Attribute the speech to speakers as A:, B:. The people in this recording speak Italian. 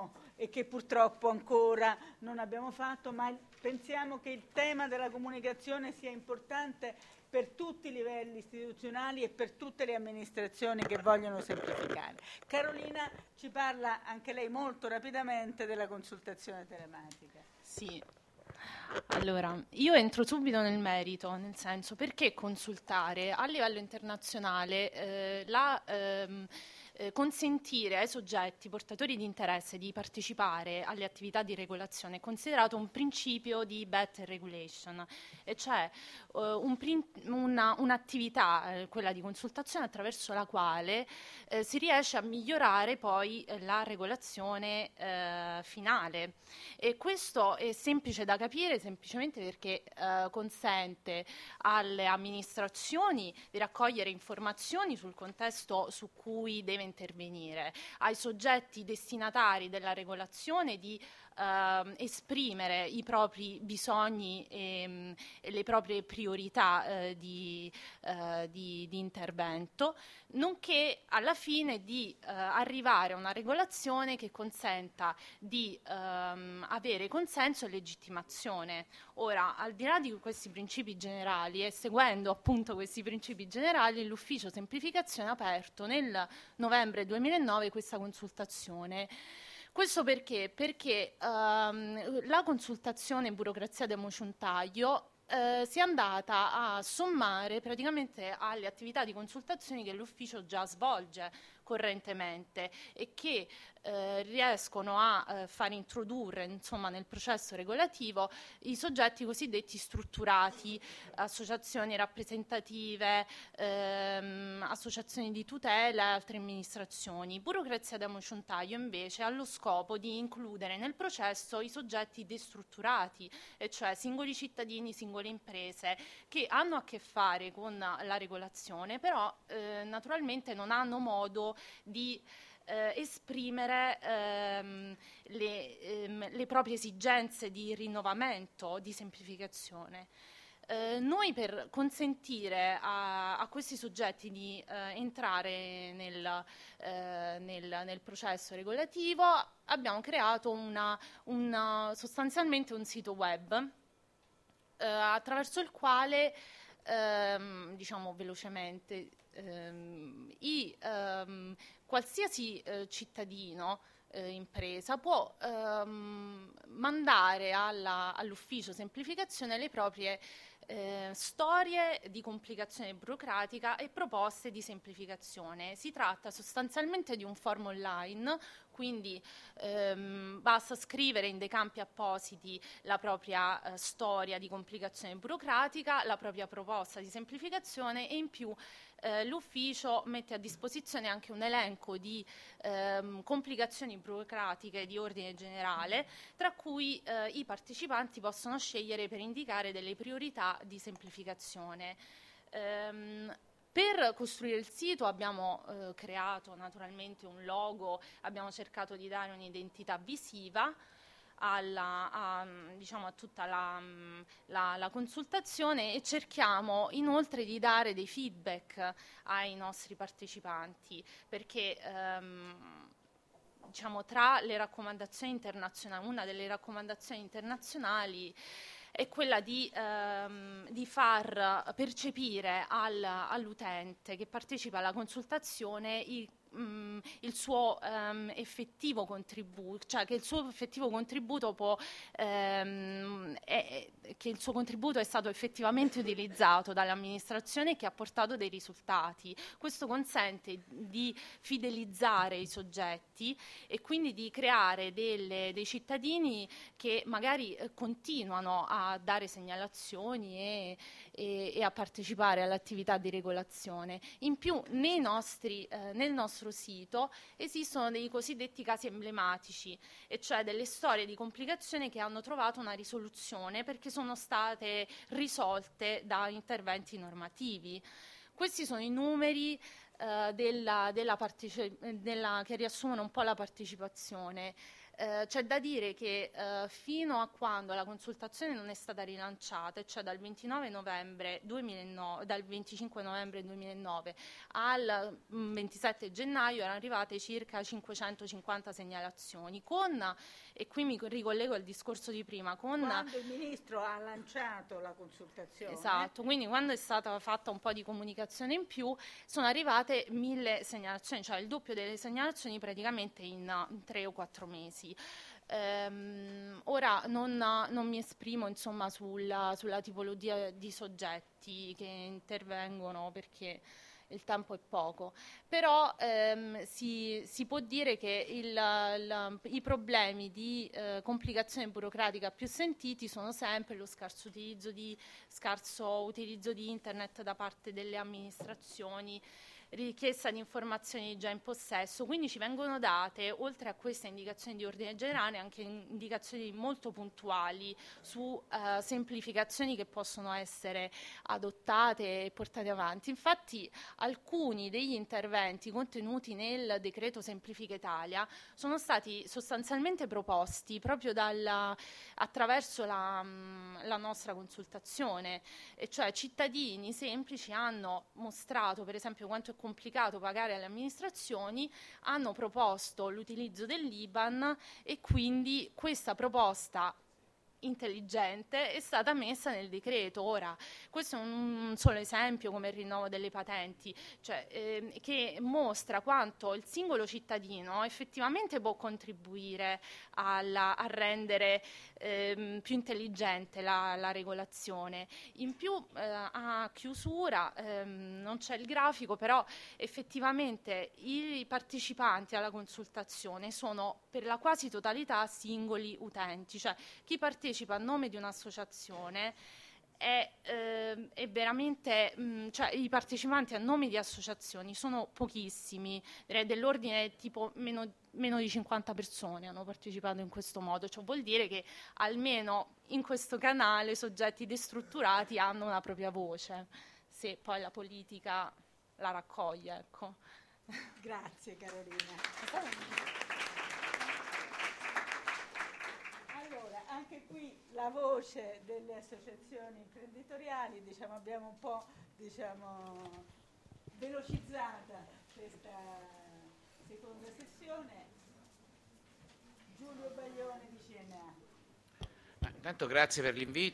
A: abbiamo e che purtroppo ancora non abbiamo fatto, ma pensiamo che il tema della comunicazione sia importante per tutti i livelli istituzionali e per tutte le amministrazioni che vogliono semplificare. Carolina ci parla anche lei molto rapidamente della consultazione telematica.
B: Sì, allora io entro subito nel merito, nel senso, perché consultare a livello internazionale consentire ai soggetti portatori di interesse di partecipare alle attività di regolazione è considerato un principio di better regulation, e cioè un'attività, quella di consultazione, attraverso la quale si riesce a migliorare poi la regolazione finale. E questo è semplice da capire semplicemente perché consente alle amministrazioni di raccogliere informazioni sul contesto su cui deve intervenire, ai soggetti destinatari della regolazione di esprimere i propri bisogni e le proprie priorità di intervento, nonché alla fine di arrivare a una regolazione che consenta di avere consenso e legittimazione. Ora, al di là di questi principi generali e seguendo appunto questi principi generali, l'Ufficio Semplificazione ha aperto nel novembre 2009 questa consultazione. Questo perché? Perché la consultazione burocrazia del Mociuntaio si è andata a sommare praticamente alle attività di consultazioni che l'ufficio già svolge correntemente e che riescono a far introdurre, insomma, nel processo regolativo i soggetti cosiddetti strutturati, associazioni rappresentative, associazioni di tutela e altre amministrazioni. Burocrazia da Mociuntaio invece ha lo scopo di includere nel processo i soggetti destrutturati, e cioè singoli cittadini, singole imprese che hanno a che fare con la regolazione, però naturalmente non hanno modo di esprimere le proprie esigenze di rinnovamento, di semplificazione. Noi, per consentire a questi soggetti di entrare nel processo regolativo, abbiamo creato sostanzialmente un sito web attraverso il quale, diciamo velocemente, qualsiasi cittadino, impresa può mandare all'ufficio semplificazione le proprie storie di complicazione burocratica e proposte di semplificazione. Si tratta sostanzialmente di un form online, quindi basta scrivere in dei campi appositi la propria storia di complicazione burocratica, la propria proposta di semplificazione, e in più l'ufficio mette a disposizione anche un elenco di complicazioni burocratiche di ordine generale, tra cui i partecipanti possono scegliere per indicare delle priorità di semplificazione. Per costruire il sito abbiamo creato naturalmente un logo, abbiamo cercato di dare un'identità visiva diciamo, a tutta la consultazione, e cerchiamo inoltre di dare dei feedback ai nostri partecipanti, perché diciamo, tra le raccomandazioni internazionali, una delle raccomandazioni internazionali è quella di far percepire all'utente che partecipa alla consultazione il suo effettivo contributo, cioè che il suo effettivo contributo che il suo contributo è stato effettivamente utilizzato dall'amministrazione e che ha portato dei risultati. Questo consente di fidelizzare i soggetti e quindi di creare dei cittadini che magari continuano a dare segnalazioni e a partecipare all'attività di regolazione. In più nel nostro sito esistono dei cosiddetti casi emblematici, e cioè delle storie di complicazione che hanno trovato una risoluzione perché sono state risolte da interventi normativi. Questi sono i numeri che riassumono un po' la partecipazione. C'è da dire che fino a quando la consultazione non è stata rilanciata, cioè dal 29 novembre 2009, dal 25 novembre 2009 al 27 gennaio erano arrivate circa 550 segnalazioni, e qui mi ricollego al discorso di prima,
A: quando il Ministro ha lanciato la consultazione.
B: Esatto, quindi quando è stata fatta un po' di comunicazione in più sono arrivate 1000 segnalazioni, cioè il doppio delle segnalazioni praticamente in 3 o 4 mesi. Ora non mi esprimo insomma sulla tipologia di soggetti che intervengono perché il tempo è poco, però si può dire che i problemi di complicazione burocratica più sentiti sono sempre lo scarso utilizzo di internet da parte delle amministrazioni, richiesta di informazioni già in possesso, quindi ci vengono date, oltre a queste indicazioni di ordine generale, anche indicazioni molto puntuali su semplificazioni che possono essere adottate e portate avanti. Infatti alcuni degli interventi contenuti nel decreto Semplifica Italia sono stati sostanzialmente proposti proprio attraverso la nostra consultazione, e cioè cittadini semplici hanno mostrato per esempio quanto è complicato pagare alle amministrazioni, hanno proposto l'utilizzo dell'IBAN e quindi questa proposta intelligente è stata messa nel decreto. Ora, questo è un solo esempio come il rinnovo delle patenti, cioè, che mostra quanto il singolo cittadino effettivamente può contribuire a rendere più intelligente la regolazione. In più, a chiusura, non c'è il grafico, però effettivamente i partecipanti alla consultazione sono per la quasi totalità singoli utenti, cioè chi partecipa a nome di un'associazione è veramente, cioè i partecipanti a nome di associazioni sono pochissimi, direi dell'ordine tipo meno di 50 persone hanno partecipato in questo modo, cioè vuol dire che almeno in questo canale soggetti destrutturati hanno una propria voce, se poi la politica la raccoglie, ecco.
A: Grazie Carolina. Allora, anche qui la voce delle associazioni imprenditoriali, diciamo, abbiamo un po' velocizzata questa seconda sessione. Giulio Baglione di CNA.
C: Intanto grazie per l'invito.